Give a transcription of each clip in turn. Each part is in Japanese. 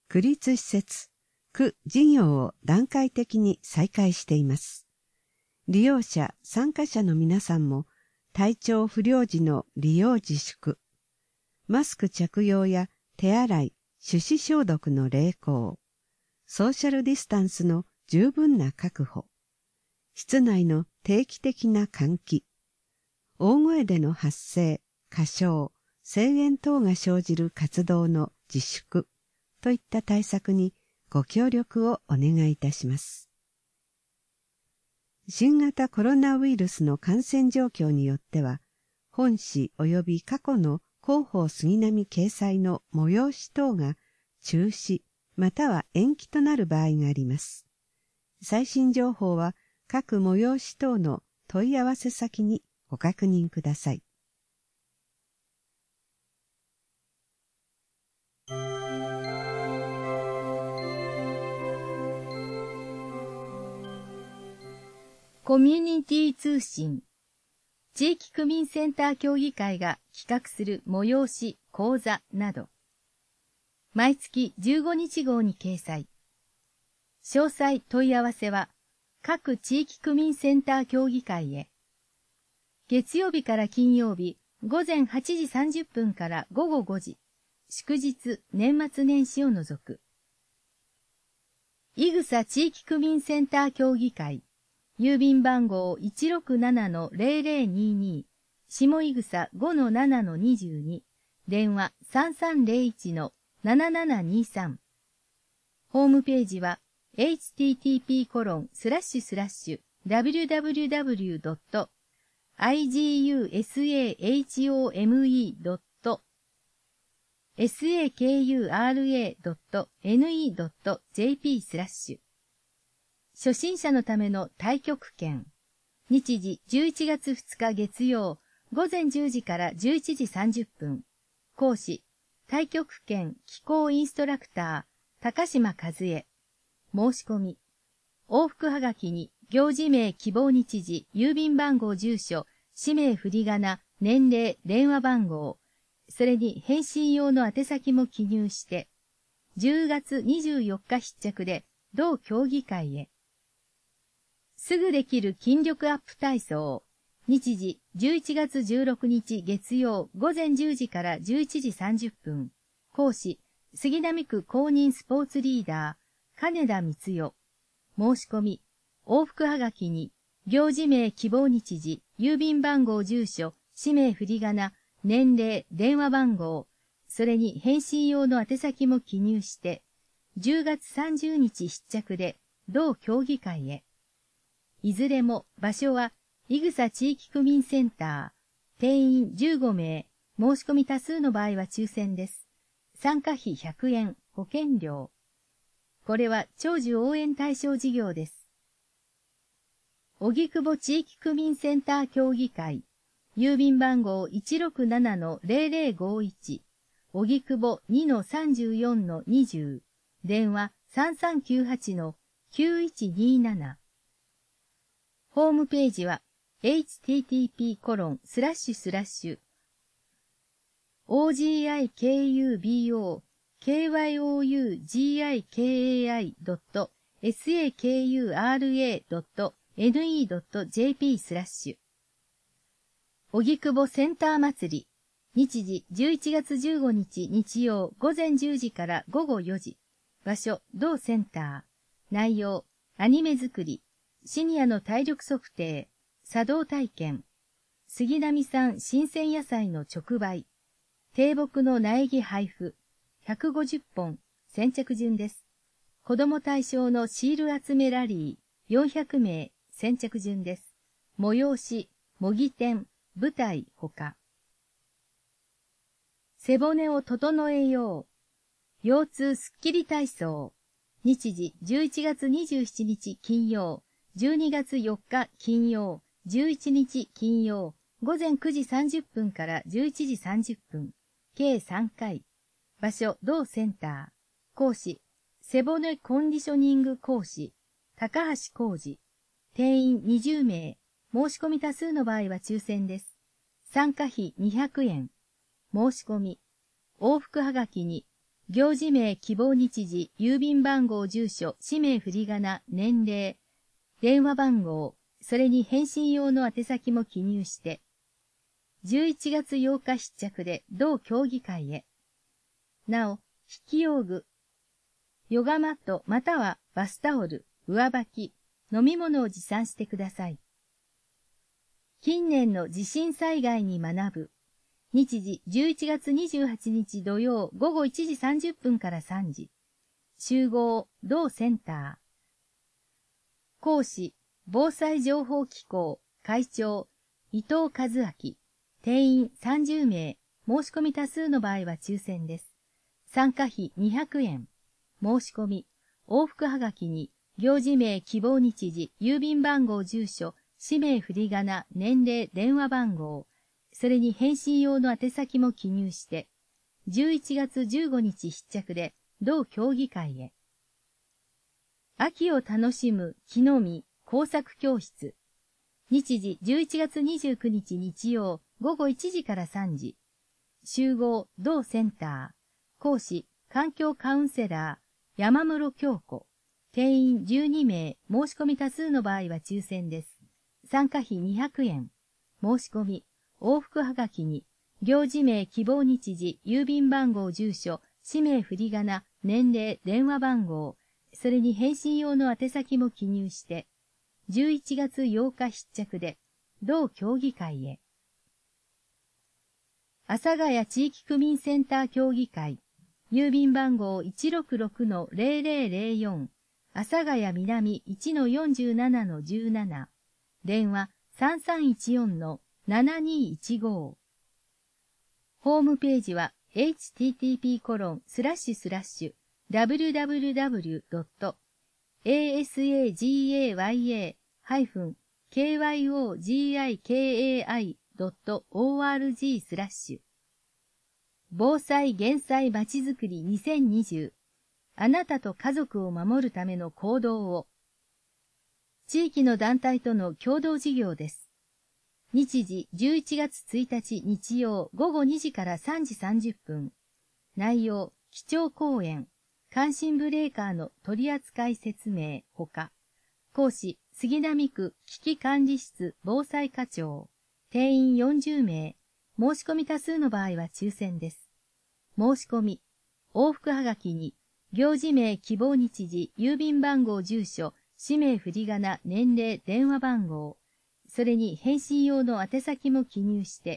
区立施設、区事業を段階的に再開しています。利用者、参加者の皆さんも体調不良時の利用自粛、マスク着用や手洗い、手指消毒の励行、ソーシャルディスタンスの十分な確保、室内の定期的な換気、大声での発声、歌唱、声援等が生じる活動の自粛といった対策にご協力をお願いいたします。新型コロナウイルスの感染状況によっては、本誌及び過去の広報杉並掲載の催し等が中止または延期となる場合があります。最新情報は各催し等の問い合わせ先にご確認ください。 コミュニティ通信、地域区民センター協議会が企画する催し、講座など、毎月15日号に掲載。詳細問い合わせは、各地域区民センター協議会へ。月曜日から金曜日、午前8時30分から午後5時、祝日、年末年始を除く。いぐさ地域区民センター協議会、郵便番号 167-0022、下井草 5-7-22、電話 3301-7723。ホームページは http://www.igusahome.sakura.ne.jp/初心者のための太極拳。日時11月2日月曜、午前10時から11時30分。講師、太極拳気功インストラクター、高島和恵。申し込み。往復はがきに、行事名希望日時、郵便番号住所、氏名振り仮名、年齢、電話番号。それに返信用の宛先も記入して、10月24日必着で、同協議会へ。すぐできる筋力アップ体操。日時11月16日月曜午前10時から11時30分。講師、杉並区公認スポーツリーダー、金田光代。申し込み、往復はがきに、行事名希望日時、郵便番号住所、氏名振り仮名、年齢、電話番号、それに返信用の宛先も記入して、10月30日必着で、同協議会へ。いずれも場所は、いぐさ地域区民センター、定員15名、申し込み多数の場合は抽選です。参加費100円、保険料。これは長寿応援対象事業です。荻窪地域区民センター協議会、郵便番号 167-0051、荻窪 2-34-20、電話 3398-9127。ホームページは http://ogikubo-sakura.ne.jp/ 荻窪センター祭り、日時11月15日日曜午前10時から午後4時、場所同センター、内容アニメ作り、シニアの体力測定、茶道体験、杉並産新鮮野菜の直売、低木の苗木配布、150本、先着順です。子供対象のシール集めラリー、400名、先着順です。催し、模擬店、舞台、ほか。背骨を整えよう。腰痛すっきり体操。日時11月27日金曜、12月4日金曜、11日金曜、午前9時30分から11時30分。計3回。場所、同センター。講師、背骨コンディショニング講師、高橋浩二。定員20名。申し込み多数の場合は抽選です。参加費200円。申し込み。往復はがきに、 行事名、希望日時、郵便番号、住所、氏名、振り仮名、年齢、電話番号、それに返信用の宛先も記入して、11月8日必着で同協議会へ。なお、筆記用具、ヨガマットまたはバスタオル、上履き、飲み物を持参してください。近年の地震災害に学ぶ。日時11月28日土曜午後1時30分から3時。集合、同センター。講師、防災情報機構、会長、伊藤和明。定員30名。申し込み多数の場合は抽選です。参加費200円。申し込み、往復はがきに、行事名、希望日時、郵便番号、住所、氏名、振り仮名、年齢、電話番号、それに返信用の宛先も記入して、11月15日必着で、同協議会へ。秋を楽しむ木の実工作教室。日時11月29日日曜午後1時から3時。集合、同センター。講師、環境カウンセラー、山室京子。定員12名。申し込み多数の場合は抽選です。参加費200円。申し込み、往復はがきに、行事名、希望日時、郵便番号、住所、氏名、振り仮名、年齢、電話番号、それに返信用の宛先も記入して、11月8日必着で、同協議会へ。阿佐ヶ谷地域区民センター協議会、郵便番号 166-0004、阿佐ヶ谷南 1-47-17、電話 3314-7215。ホームページは http://www.asagaya-kyogikai.org/ 防災減災まちづくり2020。あなたと家族を守るための行動を。地域の団体との共同事業です。日時11月1日日曜午後2時から3時30分。内容、基調講演、感震ブレーカーの取扱説明ほか。講師、杉並区危機管理室防災課長。定員40名。申し込み多数の場合は抽選です。申し込み、往復はがきに、行事名、希望日時、郵便番号、住所、氏名、振り仮名、年齢、電話番号、それに返信用の宛先も記入して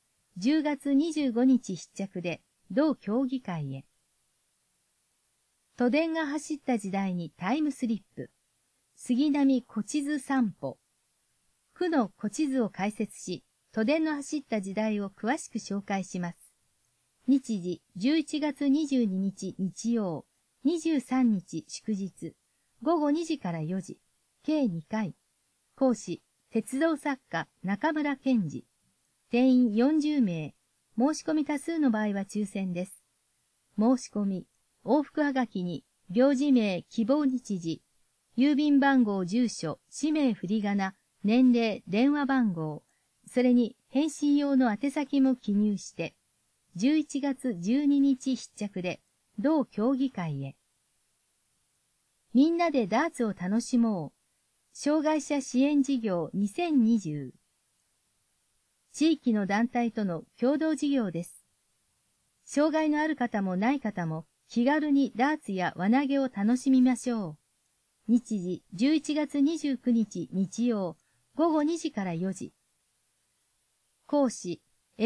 、10月25日必着で、同協議会へ。都電が走った時代にタイムスリップ。杉並古地図散歩。区の古地図を解説し、都電の走った時代を詳しく紹介します。日時11月22日日曜、23日祝日、午後2時から4時、計2回。講師、鉄道作家中村健二。定員40名。申し込み多数の場合は抽選です。申し込み、往復はがきに、行事名、希望日時、郵便番号、住所、氏名、振り仮名、年齢、電話番号、それに返信用の宛先も記入して、11月12日必着で、同協議会へ。みんなでダーツを楽しもう。障害者支援事業2020。地域の団体との共同事業です。障害のある方もない方も気軽にダーツや輪投げを楽しみましょう。日時11月29日日曜午後2時から4時。講師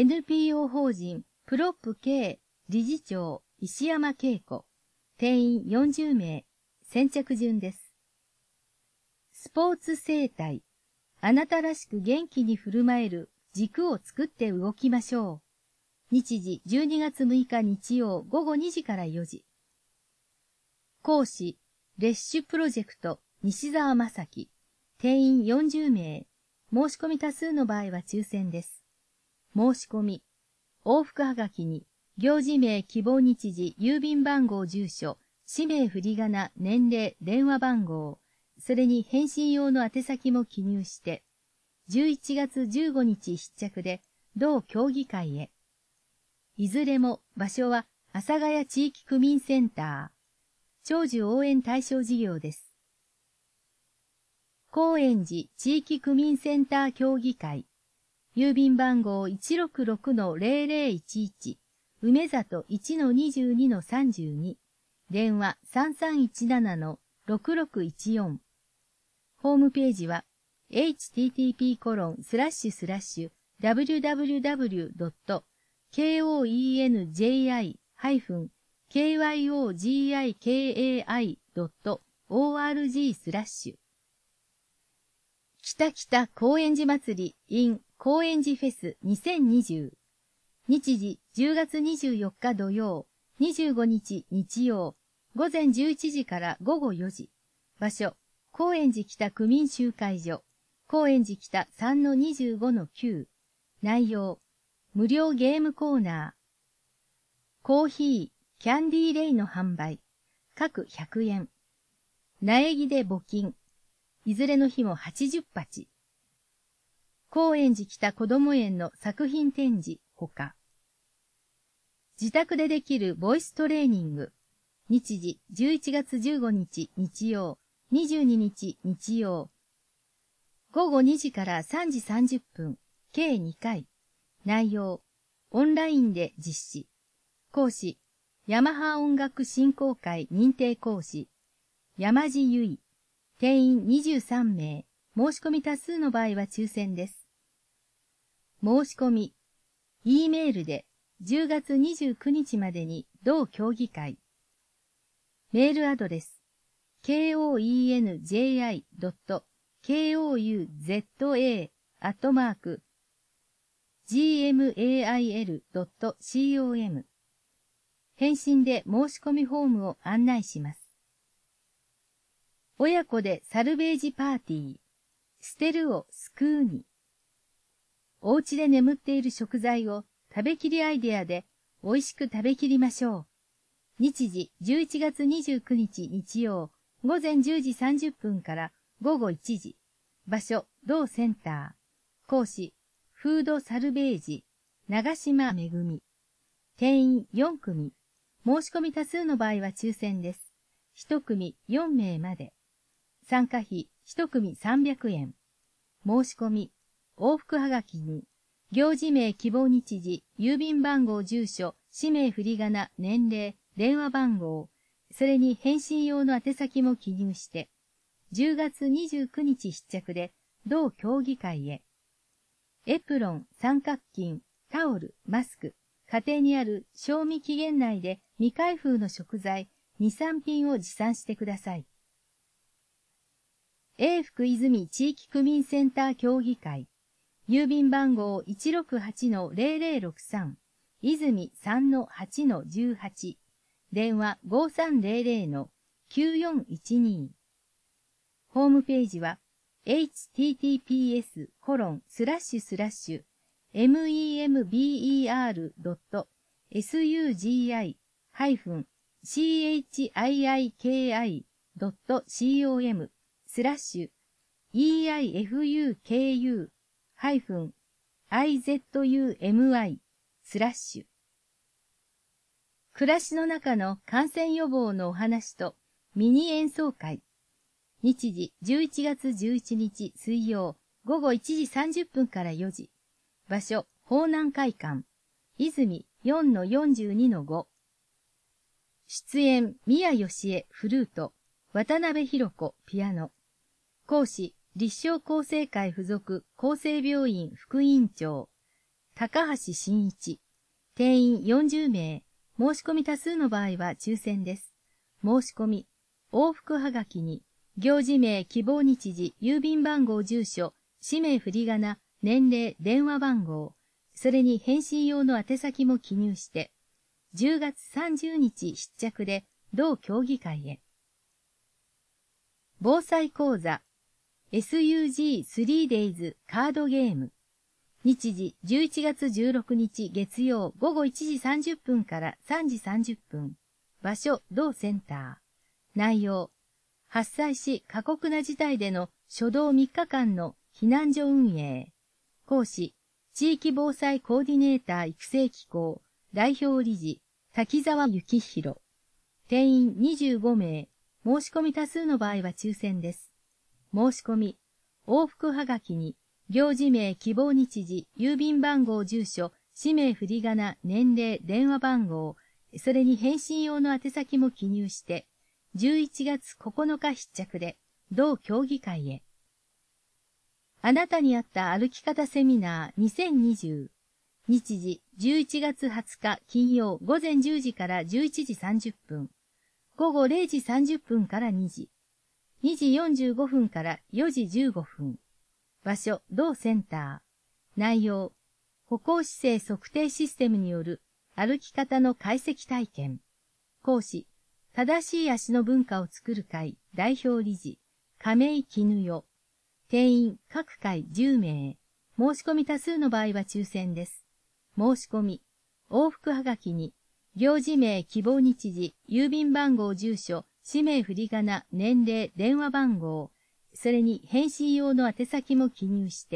NPO 法人プロップ K 理事長石山恵子。定員40名。先着順です。スポーツ生態。あなたらしく元気に振る舞える軸を作って動きましょう。日時12月6日日曜午後2時から4時。講師、レッシュプロジェクト西澤正樹。定員40名。申し込み多数の場合は抽選です。申し込み、往復はがきに、行事名、希望日時、郵便番号、住所、氏名、振り仮名、年齢、電話番号、それに返信用の宛先も記入して、11月15日必着で、同協議会へ。いずれも場所は阿佐ヶ谷地域区民センター、長寿応援対象事業です。高円寺地域区民センター協議会、郵便番号 166-0011、梅里 1-22-32、電話 3317-6614。ホームページは http://www.kyogikai.org/ 北北高円寺祭り in 高円寺フェス2020。日時10月24日土曜、25日日曜、午前11時から午後4時。場所、高円寺北区民集会所、高円寺北 3-25-9。内容、無料ゲームコーナー、コーヒー、キャンディーレイの販売、各100円。苗木で募金、いずれの日も80鉢。高円寺北こども園の作品展示ほか。自宅でできるボイストレーニング。日時11月15日日曜、22日日曜。午後2時から3時30分、計2回。内容、オンラインで実施。講師、ヤマハ音楽振興会認定講師、山地由衣。定員23名、申し込み多数の場合は抽選です。申し込み、E メールで10月29日までに同協議会。メールアドレス、koenji.kouza@gmail.com。返信で申し込みフォームを案内します。親子でサルベージパーティー、捨てるを救うに。お家で眠っている食材を食べきりアイデアで美味しく食べきりましょう。日時11月29日日曜、午前10時30分から午後1時。場所、同センター。講師、フードサルベージ、長島めぐみ。定員4組。申し込み多数の場合は抽選です。1組4名まで。参加費1組300円。申し込み、往復はがきに、行事名希望日時、郵便番号住所、氏名振り仮名、年齢、電話番号、それに返信用の宛先も記入して、10月29日必着で、同協議会へ。エプロン、三角巾、タオル、マスク、家庭にある賞味期限内で未開封の食材2、3品を持参してください。永福泉地域区民センター協議会、郵便番号 168-0063、泉 3-8-18、電話 5300-9412。ホームページは https://meibk.suifuku-izumi/暮らしの中の感染予防のお話とミニ演奏会。日時11月11日水曜午後1時30分から4時。場所、方南会館。泉 4-42-5。出演、宮義恵フルート、渡辺博子ピアノ。講師、立正厚生会附属厚生病院副院長、高橋真一。定員40名。申し込み多数の場合は抽選です。申し込み、往復はがきに、行事名希望日時、郵便番号住所、氏名振り仮名、年齢、電話番号、それに返信用の宛先も記入して、10月30日必着で同協議会へ。防災講座、SUG3days カードゲーム。日時11月16日月曜午後1時30分から3時30分。場所、同センター。内容、発災し過酷な事態での初動3日間の避難所運営。講師、地域防災コーディネーター育成機構代表理事、 滝沢幸宏。定員25名。申し込み多数の場合は抽選です。申し込み。往復はがきに、行事名、希望日時、郵便番号、住所、氏名、振り仮名、年齢、電話番号、それに返信用の宛先も記入して、11月9日必着で、同協議会へ。あなたに合った歩き方セミナー2020。日時11月20日金曜午前10時から11時30分。午後0時30分から2時。2時45分から4時15分。場所、同センター。内容、歩行姿勢測定システムによる歩き方の解析体験。講師、正しい足の文化を作る会代表理事、亀井絹代。定員各会10名。申し込み多数の場合は抽選です。申し込み、往復はがきに、行事名、希望日時、郵便番号、住所、氏名、振り仮名、年齢、電話番号、それに返信用の宛先も記入して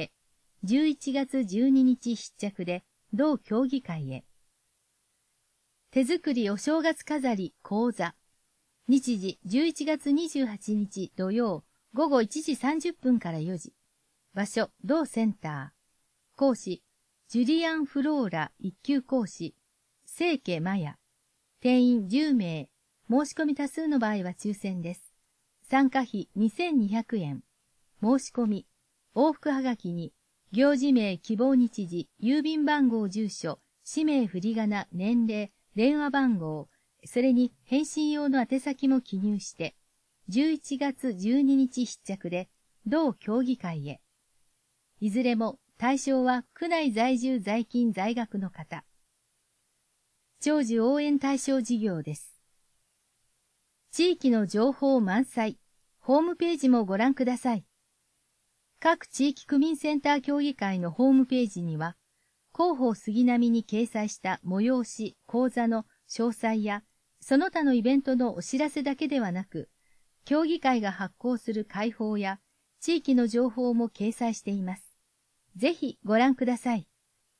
、11月12日必着で、同協議会へ。手作りお正月飾り講座。日時11月28日土曜、午後1時30分から4時。場所、同センター。講師、ジュリアン・フローラ一級講師、清家麻也。定員10名。申し込み多数の場合は抽選です。参加費2200円。申し込み、往復はがきに、行事名、希望日時、郵便番号、住所、氏名、振り仮名、年齢、電話番号、それに返信用の宛先も記入して、11月12日必着で、同協議会へ。いずれも対象は区内在住在勤在学の方。長寿応援対象事業です。地域の情報満載。ホームページもご覧ください。各地域区民センター協議会のホームページには、広報杉並に掲載した催し、講座の詳細や、その他のイベントのお知らせだけではなく、協議会が発行する会報や、地域の情報も掲載しています。ぜひご覧ください。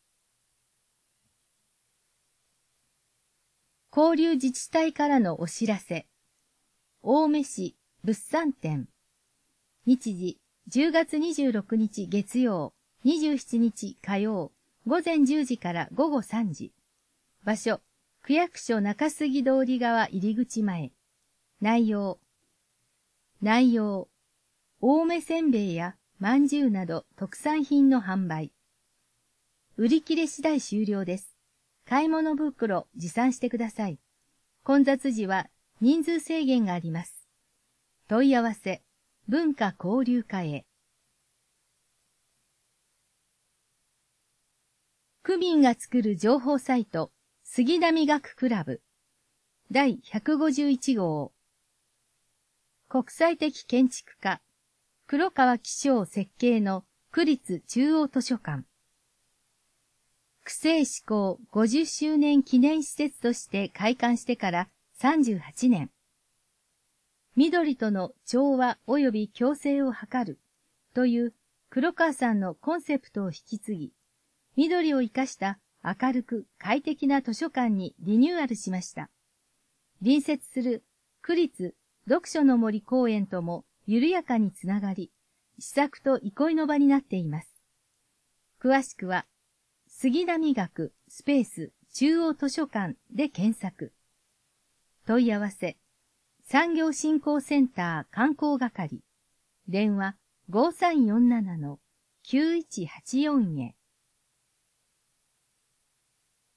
交流自治体からのお知らせ。青梅市物産展。日時10月26日月曜、27日火曜、午前10時から午後3時。場所、区役所中杉通り側入口前。内容。青梅せんべいやまんじゅうなど特産品の販売。売り切れ次第終了です。買い物袋持参してください。混雑時は人数制限があります。問い合わせ、文化交流課へ。区民が作る情報サイト、杉並学クラブ。第151号。国際的建築家、黒川紀章設計の区立中央図書館。区政施行50周年記念施設として開館してから38年。緑との調和及び共生を図るという黒川さんのコンセプトを引き継ぎ、緑を生かした明るく快適な図書館にリニューアルしました。隣接する区立読書の森公園とも緩やかにつながり、思索と憩いの場になっています。詳しくは、杉並学スペース中央図書館で検索。問い合わせ、産業振興センター観光係。電話 5347-9184 へ。